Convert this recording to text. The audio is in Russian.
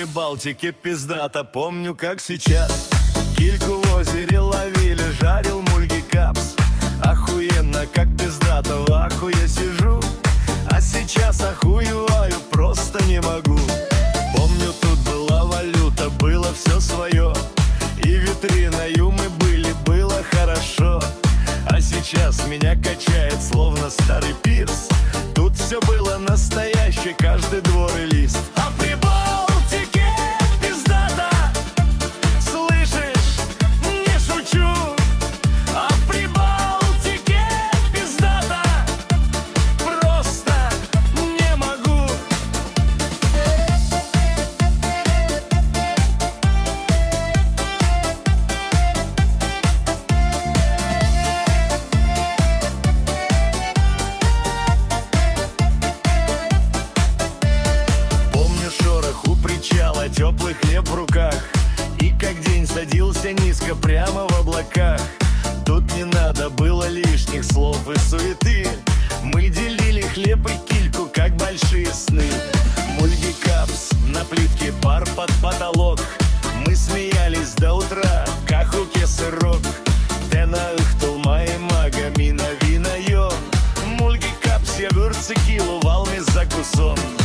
Прибалтике пиздата, помню как сейчас. Кильку в озере ловили, жарил мульгикапс. Охуенно, как пиздата, в ахуе сижу. А сейчас охуеваю, просто не могу. Помню, тут была валюта, было все свое. И витриною мы были, было хорошо. А сейчас меня качает, словно старый пирс. Тут все было настоящее, каждый двор и лист. А в Прибалтике пиздата, слышишь, не шучу. А в Прибалтике пиздата, просто не могу. Теплый хлеб в руках, и как день садился низко прямо в облаках. Тут не надо было лишних слов и суеты. Мы делили хлеб и кильку, как большие сны. Мульгикапс, на плитке пар под потолок. Мы смеялись до утра, как у кесырок. Тена ыхтулмай магамина винайом. Мульгикапс, я вырцы килу, валми за кусон.